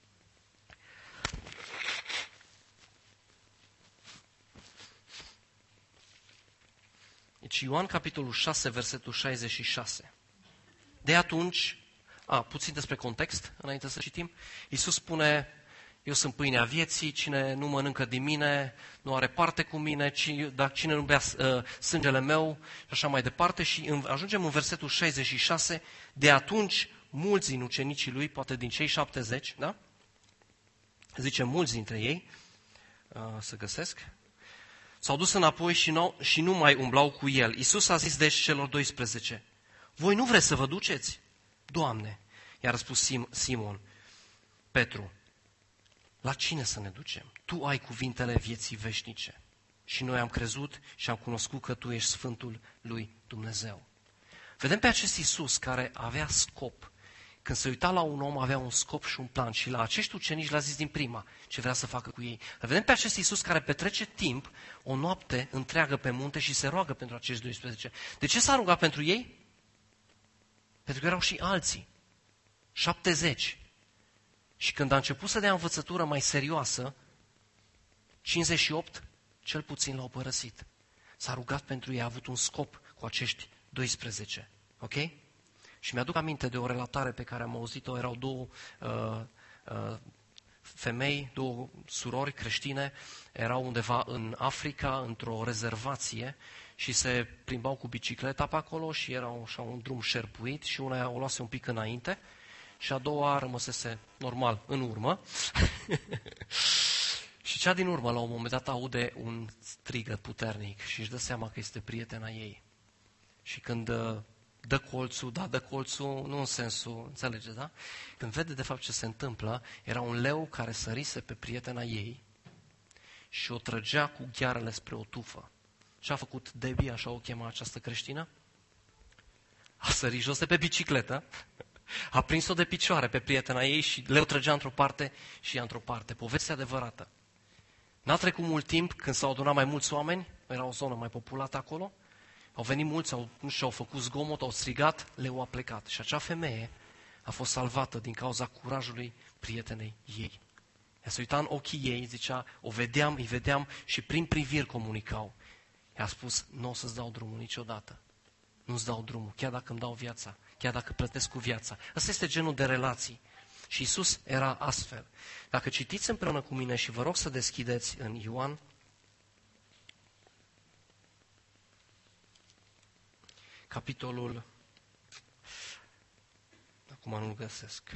Deci Ioan capitolul șase, versetul șaizeci și șase. De atunci, a, puțin despre context, înainte să citim, Iisus spune, eu sunt pâinea vieții, cine nu mănâncă din mine nu are parte cu mine, dar cine nu bea uh, sângele meu și așa mai departe. Și în, ajungem în versetul șaizeci și șase, de atunci mulți din ucenicii lui, poate din cei șaptezeci, da? Zice mulți dintre ei, uh, să găsesc, s-au dus înapoi și nu, și nu mai umblau cu el. Iisus a zis deci celor doisprezece, voi nu vreți să vă duceți? Doamne, i-a răspuns Sim, Simon, Petru, la cine să ne ducem? Tu ai cuvintele vieții veșnice. Și noi am crezut și am cunoscut că Tu ești Sfântul lui Dumnezeu. Vedem pe acest Iisus care avea scop. Când se uita la un om, avea un scop și un plan. Și la acești ucenici le-a zis din prima ce vrea să facă cu ei. Dar vedem pe acest Iisus care petrece timp, o noapte întreagă pe munte și se roagă pentru acești doisprezece. De ce s-a rugat pentru ei? Pentru că erau și alții. șaptezeci. Și când a început să dea învățătură mai serioasă, cincizeci și opt, cel puțin l-au părăsit. S-a rugat pentru ei, a avut un scop cu acești doisprezece. Ok? Și mi-aduc aminte de o relatare pe care am auzit-o, erau două uh, uh, femei, două surori creștine, erau undeva în Africa, într-o rezervație și se plimbau cu bicicleta pe acolo și era așa un drum șerpuit și una o luase un pic înainte și a doua rămăsese normal în urmă. Și cea din urmă, la un moment dat, aude un strigăt puternic și își dă seama că este prietena ei. Și când dă colțul, da, dă colțul, nu în sensul, înțelegeți, da? Când vede de fapt ce se întâmplă, era un leu care sărise pe prietena ei și o trăgea cu ghearele spre o tufă. Ce a făcut Debbie, așa o chema această creștină? A sărit jos de pe bicicletă, a prins-o de picioare pe prietena ei și leu trăgea într-o parte și ea într-o parte. Povestea adevărată. N-a trecut mult timp când s-au adunat mai mulți oameni, era o zonă mai populată acolo, au venit mulți, au, nu știu, au făcut zgomot, au strigat, leu a plecat. Și acea femeie a fost salvată din cauza curajului prietenei ei. Ea se uita în ochii ei, zicea, o vedeam, îi vedeam și prin priviri comunicau. I-a spus, nu o să-ți dau drumul niciodată. Nu-ți dau drumul, chiar dacă îmi dau viața, chiar dacă plătesc cu viața. Ăsta este genul de relații. Și Iisus era astfel. Dacă citiți împreună cu mine și vă rog să deschideți în Ioan, capitolul, acum nu-l găsesc,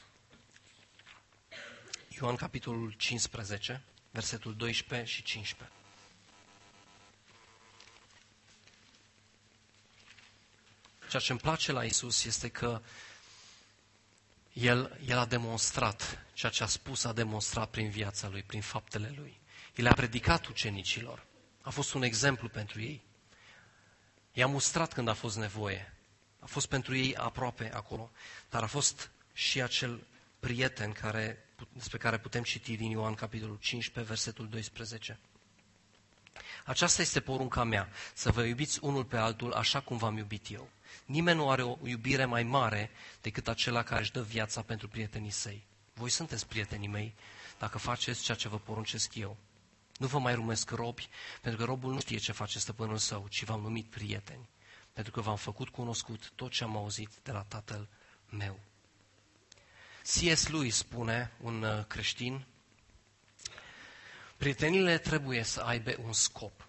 Ioan capitolul cincisprezece, versetul doisprezece și cincisprezece. Ceea ce îmi place la Iisus este că El, El a demonstrat ceea ce a spus, a demonstrat prin viața Lui, prin faptele Lui. El a predicat ucenicilor, a fost un exemplu pentru ei. I-a mustrat când a fost nevoie, a fost pentru ei aproape acolo, dar a fost și acel prieten care, despre care putem citi din Ioan capitolul cincisprezece, versetul doisprezece. Aceasta este porunca mea, să vă iubiți unul pe altul așa cum v-am iubit eu. Nimeni nu are o iubire mai mare decât acela care își dă viața pentru prietenii săi. Voi sunteți prietenii mei dacă faceți ceea ce vă poruncesc eu. Nu vă mai numesc robi, pentru că robul nu știe ce face stăpânul său, ci v-am numit prieteni, pentru că v-am făcut cunoscut tot ce am auzit de la Tatăl meu. C S Lewis spune, un creștin, prietenile trebuie să aibă un scop.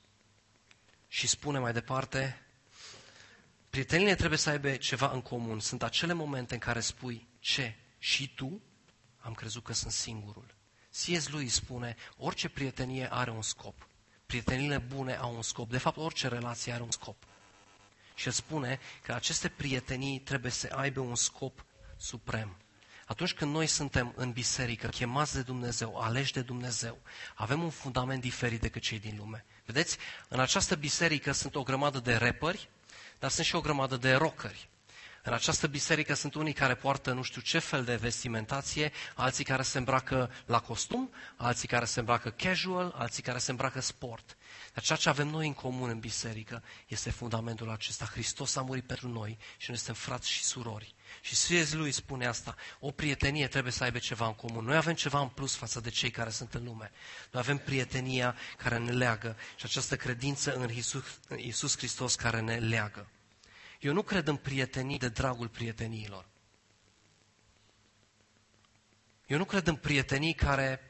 Și spune mai departe, prietenile trebuie să aibă ceva în comun. Sunt acele momente în care spui, ce? Și tu? Am crezut că sunt singurul. C S Lewis spune, orice prietenie are un scop. Prietenile bune au un scop. De fapt, orice relație are un scop. Și el spune că aceste prietenii trebuie să aibă un scop suprem. Atunci când noi suntem în biserică, chemați de Dumnezeu, aleși de Dumnezeu, avem un fundament diferit decât cei din lume. Vedeți? În această biserică sunt o grămadă de rapperi, dar sunt și o grămadă de rockeri. În această biserică sunt unii care poartă nu știu ce fel de vestimentație, alții care se îmbracă la costum, alții care se îmbracă casual, alții care se îmbracă sport. Dar ceea ce avem noi în comun în biserică este fundamentul acesta. Hristos a murit pentru noi și noi suntem frați și surori. Și C S Lewis spune asta, o prietenie trebuie să aibă ceva în comun. Noi avem ceva în plus față de cei care sunt în lume. Noi avem prietenia care ne leagă și această credință în Iisus, în Iisus Hristos care ne leagă. Eu nu cred în prietenii de dragul prieteniilor. Eu nu cred în prietenii care,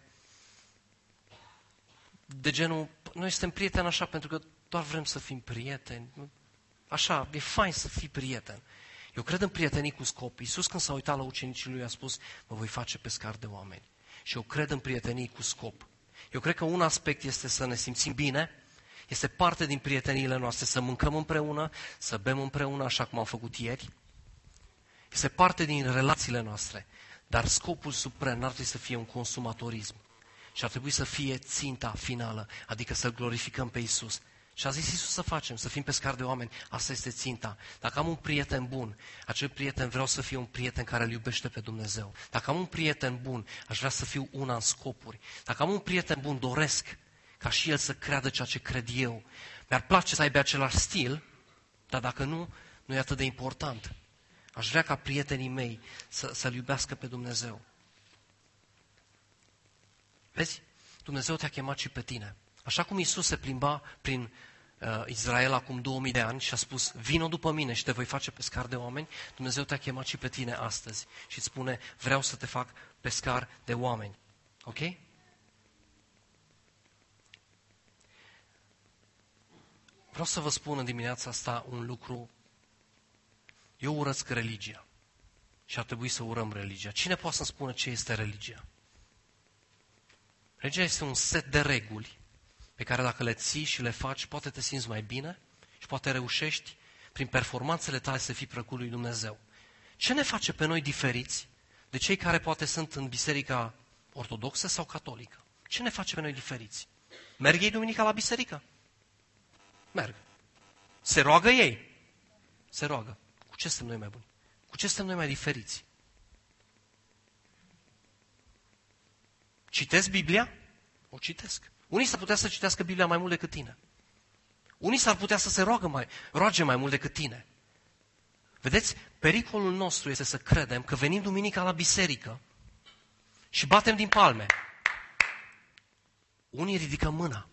de genul, noi suntem prieteni așa pentru că doar vrem să fim prieteni. Așa, e fain să fii prieten. Eu cred în prietenii cu scop. Iisus când s-a uitat la ucenicii lui a spus, mă voi face pescar de oameni. Și eu cred în prietenii cu scop. Eu cred că un aspect este să ne simțim bine, este parte din prieteniile noastre, să mâncăm împreună, să bem împreună, așa cum am făcut ieri. Este parte din relațiile noastre, dar scopul suprem n-ar trebui să fie un consumatorism. Și ar trebui să fie ținta finală, adică să glorificăm pe Iisus. Și a zis Iisus să facem, să fim pescari de oameni, asta este ținta. Dacă am un prieten bun, acel prieten vreau să fie un prieten care îl iubește pe Dumnezeu. Dacă am un prieten bun, aș vrea să fiu una în scopuri. Dacă am un prieten bun, doresc ca și el să creadă ceea ce cred eu. Mi-ar place să aibă același stil, dar dacă nu, nu e atât de important. Aș vrea ca prietenii mei să, să-L iubească pe Dumnezeu. Vezi? Dumnezeu te-a chemat și pe tine. Așa cum Iisus se plimba prin uh, Israel acum două mii de ani și a spus, vino după mine și te voi face pescar de oameni, Dumnezeu te-a chemat și pe tine astăzi și îți spune, vreau să te fac pescar de oameni. Ok? Vreau să vă spun în dimineața asta un lucru. Eu urăsc religia și ar trebui să urăm religia. Cine poate să-mi spună ce este religia? Religia este un set de reguli pe care dacă le ții și le faci, poate te simți mai bine și poate reușești prin performanțele tale să fii plăcut lui Dumnezeu. Ce ne face pe noi diferiți de cei care poate sunt în biserica ortodoxă sau catolică? Ce ne face pe noi diferiți? Merg ei duminica la biserică? Merg. Se roagă ei? Se roagă. Cu ce suntem noi mai buni? Cu ce suntem noi mai diferiți? Citesc Biblia? O citesc. Unii s-ar putea să citească Biblia mai mult decât tine. Unii s-ar putea să se roagă mai, roage mai mult decât tine. Vedeți? Pericolul nostru este să credem că venim duminica la biserică și batem din palme. Unii ridică mâna.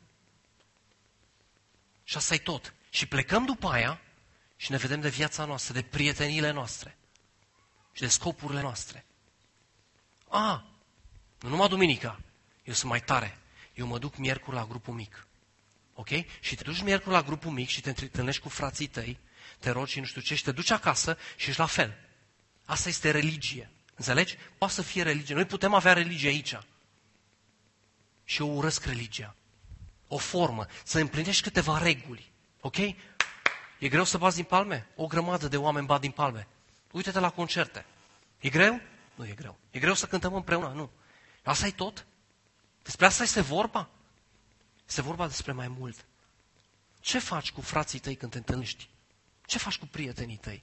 Și asta e tot. Și plecăm după aia și ne vedem de viața noastră, de prieteniile noastre și de scopurile noastre. A, nu numai duminica, eu sunt mai tare. Eu mă duc miercuri la grupul mic. Ok? Și te duci miercuri la grupul mic și te întâlnești cu frații tăi, te rogi și nu știu ce, și te duci acasă și ești la fel. Asta este religie. Înțelegi? Poate să fie religie. Noi putem avea religie aici. Și eu urăsc religia. O formă, să împlinești câteva reguli. Ok? E greu să bați din palme? O grămadă de oameni bat din palme. Uite-te la concerte. E greu? Nu e greu. E greu să cântăm împreună? Nu. Asta e tot? Despre asta este vorba? Este vorba despre mai mult. Ce faci cu frații tăi când te întâlnești? Ce faci cu prietenii tăi?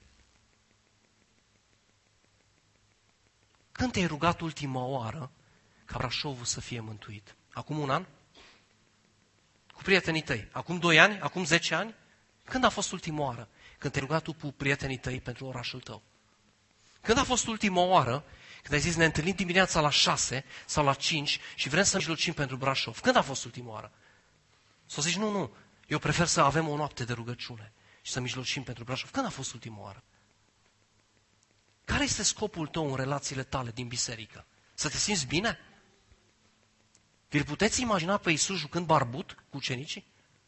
Când te-ai rugat ultima oară ca Brașovul să fie mântuit? Acum un an? Cu prietenii tăi? Acum doi ani? Acum zece ani? Când a fost ultima oară când te-ai rugat tu cu prietenii tăi pentru orașul tău? Când a fost ultima oară când ai zis ne întâlnim dimineața la șase sau la cinci și vrem să mijlocim pentru Brașov? Când a fost ultima oară? Să zici, nu, nu, eu prefer să avem o noapte de rugăciune și să mijlocim pentru Brașov. Când a fost ultima oară? Care este scopul tău în relațiile tale din biserică? Să te simți bine? Vi-l puteți imagina pe Iisus jucând barbut cu ucenicii?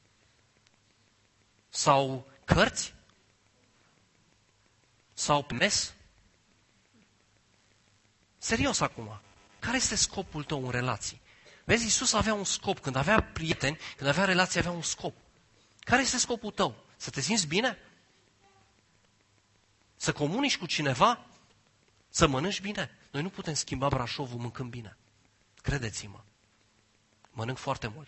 Sau cărți? Sau pe mes? Serios acum, care este scopul tău în relații? Vezi, Iisus avea un scop, când avea prieteni, când avea relații, avea un scop. Care este scopul tău? Să te simți bine? Să comunici cu cineva? Să mănânci bine? Noi nu putem schimba Brașovul mâncând bine. Credeți-mă. Mănânc foarte mult.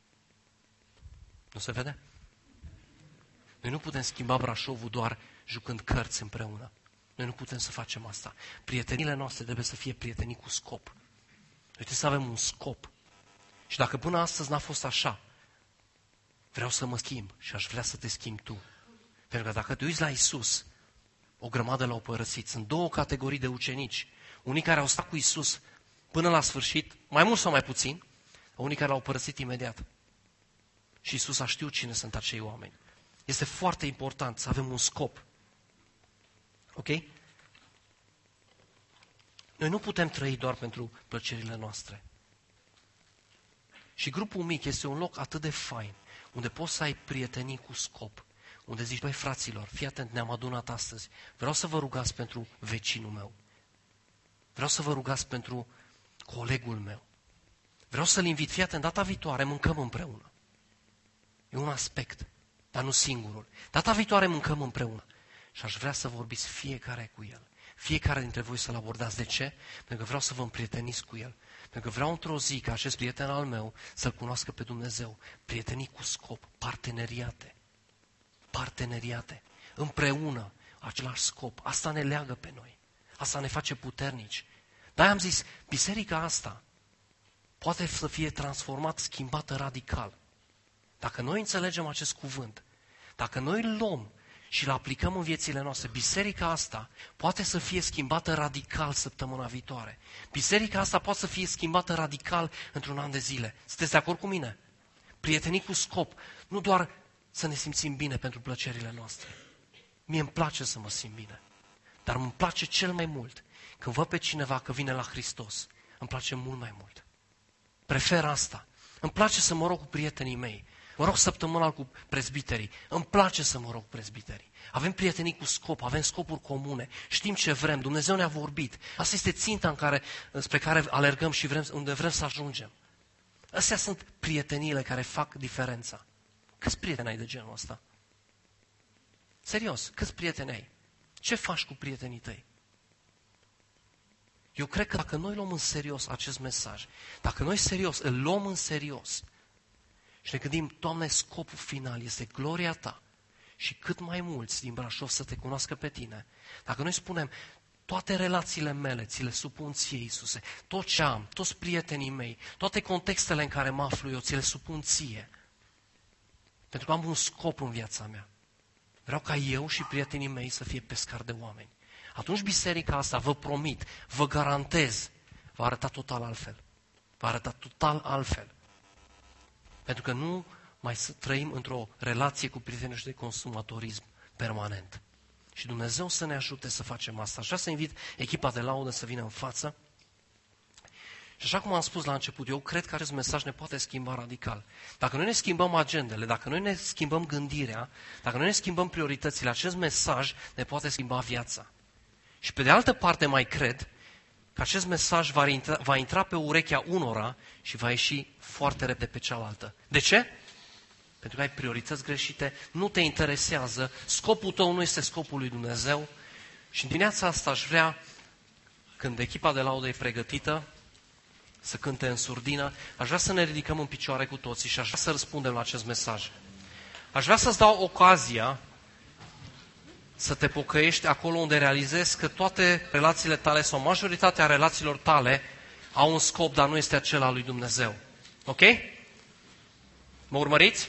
Nu se vede? Noi nu putem schimba Brașovul doar jucând cărți împreună. Noi nu putem să facem asta. Prietenile noastre trebuie să fie prietenii cu scop. Noi trebuie să avem un scop. Și dacă până astăzi n-a fost așa, vreau să mă schimb și aș vrea să te schimbi tu. Pentru că dacă te uiți la Iisus, o grămadă l-au părăsit. Sunt două categorii de ucenici. Unii care au stat cu Iisus până la sfârșit, mai mult sau mai puțin, unii care l-au părăsit imediat. Și Iisus a știut cine sunt acei oameni. Este foarte important să avem un scop. Ok? Noi nu putem trăi doar pentru plăcerile noastre. Și grupul mic este un loc atât de fain, unde poți să ai prietenii cu scop, unde zici, băi fraților, fii atent, ne-am adunat astăzi, vreau să vă rugați pentru vecinul meu, vreau să vă rugați pentru colegul meu, vreau să-l invit, fii atent, data viitoare mâncăm împreună. E un aspect, dar nu singurul. Data viitoare mâncăm împreună. Și aș vrea să vorbiți fiecare cu el. Fiecare dintre voi să-l abordați. De ce? Pentru că vreau să vă împrieteniți cu el. Pentru că vreau într-o zi ca acest prieten al meu să-L cunoască pe Dumnezeu. Prietenii cu scop, parteneriate. Parteneriate. Împreună, același scop. Asta ne leagă pe noi. Asta ne face puternici. Dar am zis, biserica asta poate să fie transformată, schimbată radical. Dacă noi înțelegem acest cuvânt, dacă noi îl luăm și îl aplicăm în viețile noastre, biserica asta poate să fie schimbată radical săptămâna viitoare. Biserica asta poate să fie schimbată radical într-un an de zile. Sunteți de acord cu mine? Prietenii cu scop, nu doar să ne simțim bine pentru plăcerile noastre. Mie îmi place să mă simt bine, dar îmi place cel mai mult când văd pe cineva că vine la Hristos. Îmi place mult mai mult. Prefer asta. Îmi place să mă rog cu prietenii mei. Mă rog săptămânal cu prezbiterii. Îmi place să mă rog cu prezbiterii. Avem prietenii cu scop, avem scopuri comune. Știm ce vrem. Dumnezeu ne-a vorbit. Asta este ținta în care, spre care alergăm și vrem, unde vrem să ajungem. Astea sunt prieteniile care fac diferența. Câți prieteni ai de genul ăsta? Serios, câți prieteni ai? Ce faci cu prietenii tăi? Eu cred că dacă noi luăm în serios acest mesaj, dacă noi serios îl luăm în serios și ne gândim, Doamne, scopul final este gloria Ta și cât mai mulți din Brașov să Te cunoască pe Tine, dacă noi spunem, toate relațiile mele ți le supun Ție, Iisuse, tot ce am, toți prietenii mei, toate contextele în care mă aflu eu, ți le supun Ție, pentru că am un scop în viața mea. Vreau ca eu și prietenii mei să fie pescari de oameni. Atunci biserica asta, vă promit, vă garantez, va arăta total altfel. Va arăta total altfel. Pentru că nu mai trăim într-o relație cu prietenii de consumatorism permanent. Și Dumnezeu să ne ajute să facem asta. Aș vrea să invit echipa de laudă să vină în față. Și așa cum am spus la început, eu cred că acest mesaj ne poate schimba radical. Dacă noi ne schimbăm agendele, dacă noi ne schimbăm gândirea, dacă noi ne schimbăm prioritățile, acest mesaj ne poate schimba viața. Și pe de altă parte mai cred că acest mesaj va intra, va intra pe urechea unora și va ieși foarte repede pe cealaltă. De ce? Pentru că ai priorități greșite, nu te interesează, scopul tău nu este scopul lui Dumnezeu. Și în dimineața asta aș vrea, când echipa de laudă e pregătită, să cânte în surdină, aș vrea să ne ridicăm în picioare cu toții și aș vrea să răspundem la acest mesaj. Aș vrea să-ți dau ocazia să te pocăiești acolo unde realizezi că toate relațiile tale sau majoritatea relațiilor tale au un scop, dar nu este acela lui Dumnezeu. Ok? Mă urmăriți?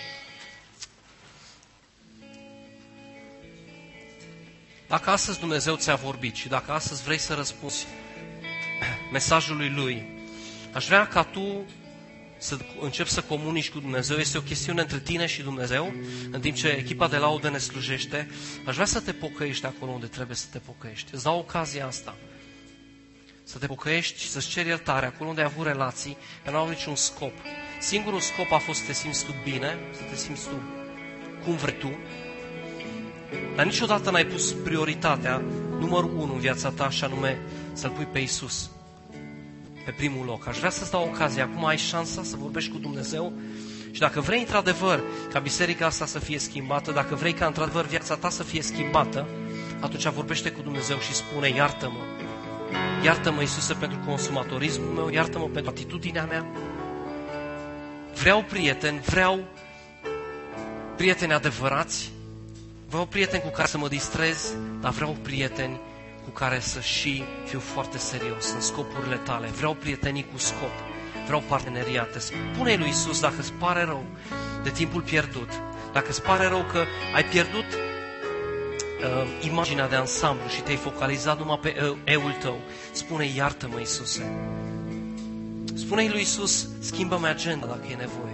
Dacă astăzi Dumnezeu ți-a vorbit și dacă astăzi vrei să răspunzi mesajului Lui, aș vrea ca tu să începi să comunici cu Dumnezeu. Este o chestiune între tine și Dumnezeu. În timp ce echipa de laudă ne slujește, aș vrea să te pocăiești acolo unde trebuie să te pocăiești. Îți dau ocazia asta. Să te pocăiești și să-ți ceri iertare acolo unde ai avut relații care nu au niciun scop. Singurul scop a fost să te simți tu bine, să te simți tu cum vrei tu. Dar niciodată n-ai pus prioritatea numărul unu în viața ta, și anume să-L pui pe Iisus pe primul loc. Aș vrea să-ți dau ocazia. Acum ai șansa să vorbești cu Dumnezeu și dacă vrei într-adevăr ca biserica asta să fie schimbată, dacă vrei ca într-adevăr viața ta să fie schimbată, atunci vorbește cu Dumnezeu și spune, iartă-mă. Iartă-mă, Iisuse, pentru consumatorismul meu, iartă-mă pentru atitudinea mea. Vreau prieteni, vreau prieteni adevărați, vreau prieteni cu care să mă distrez, dar vreau prieteni cu care să și fiu foarte serios în scopurile tale. Vreau prietenii cu scop, vreau parteneriate. Spune-i lui Iisus dacă îți pare rău de timpul pierdut, dacă îți pare rău că ai pierdut uh, imaginea de ansamblu și te-ai focalizat numai pe uh, eul tău, spune-i, iartă-mă, Iisuse. Spune-i lui Iisus, schimbă-mi agenda dacă e nevoie.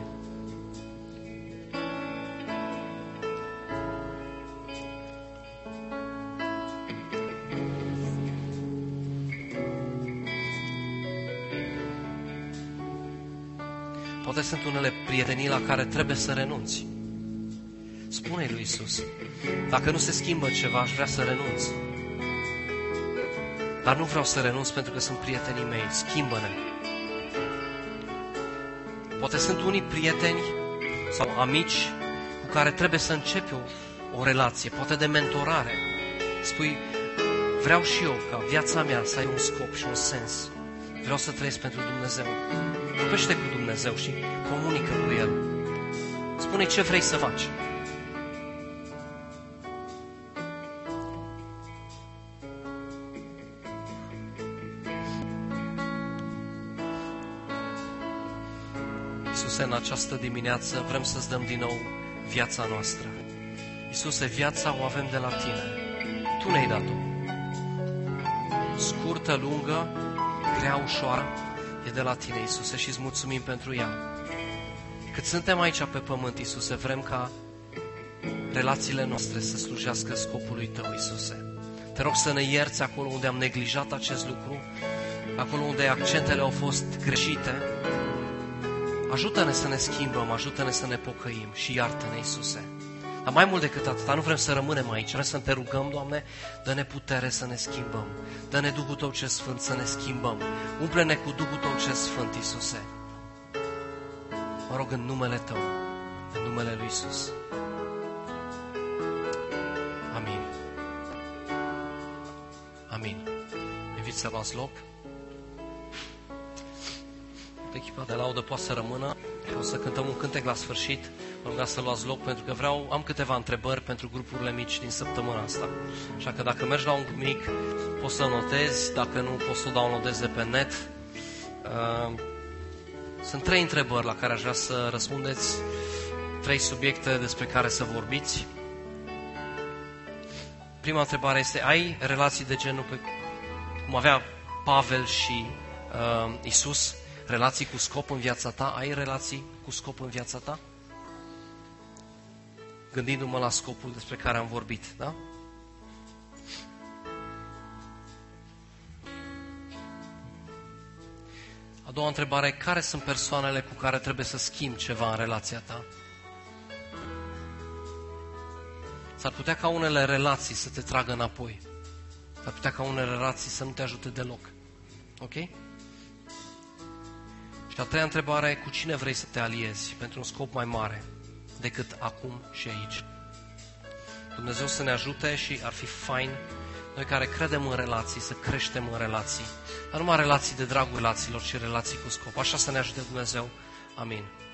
Poate sunt unele prietenii la care trebuie să renunți. Spune-i lui Iisus, dacă nu se schimbă ceva, aș vrea să renunț. Dar nu vreau să renunț pentru că sunt prietenii mei. Schimbă-ne. Poate sunt unii prieteni sau amici cu care trebuie să începi o, o relație, poate de mentorare. Spui, vreau și eu ca viața mea să aibă un scop și un sens. Vreau să trăiesc pentru Dumnezeu. Vorbește cu Dumnezeu și comunică cu El. Spune ce vrei să faci. Iisuse, în această dimineață vrem să-ți dăm din nou viața noastră. Iisuse, viața o avem de la Tine. Tu ne-ai dat-o. Scurtă, lungă, grea, ușoară, e de la Tine, Iisuse, și îți mulțumim pentru ea. Cât suntem aici pe pământ, Iisuse, vrem ca relațiile noastre să slujească scopului Tău, Iisuse. Te rog să ne ierți acolo unde am neglijat acest lucru, acolo unde accentele au fost greșite. Ajută-ne să ne schimbăm, ajută-ne să ne pocăim și iartă-ne, Iisuse. Dar mai mult decât atât, nu vrem să rămânem aici, vrem să Te rugăm, Doamne, dă-ne putere să ne schimbăm. Dă-ne Duhul Tău ce Sfânt să ne schimbăm. Umple-ne cu Duhul Tău ce Sfânt, Iisuse. Mă rog în numele Tău, în numele Lui Iisus. Amin. Amin. Invit să luați loc. Echipa de laudă poate să rămână. O să cântăm un cântec la sfârșit. Mă rog să luați loc pentru că vreau, am câteva întrebări pentru grupurile mici din săptămâna asta. Așa că dacă mergi la un grup mic, poți să notezi, dacă nu, poți să o downloadezi de pe net. Uh, sunt trei întrebări la care aș vrea să răspundeți, trei subiecte despre care să vorbiți. Prima întrebare este, ai relații de genul pe cum avea Pavel și uh, Iisus? Relații cu scop în viața ta? Ai relații cu scop în viața ta? Gândindu-mă la scopul despre care am vorbit, da? A doua întrebare, care sunt persoanele cu care trebuie să schimbi ceva în relația ta? S-ar putea ca unele relații să te tragă înapoi. S-ar putea ca unele relații să nu te ajute deloc. Ok? Și a treia întrebare, cu cine vrei să te aliezi pentru un scop mai mare decât acum și aici? Dumnezeu să ne ajute și ar fi fain, noi care credem în relații, să creștem în relații. Dar numai relații de dragul relațiilor, ci relații cu scop. Așa să ne ajute Dumnezeu. Amin.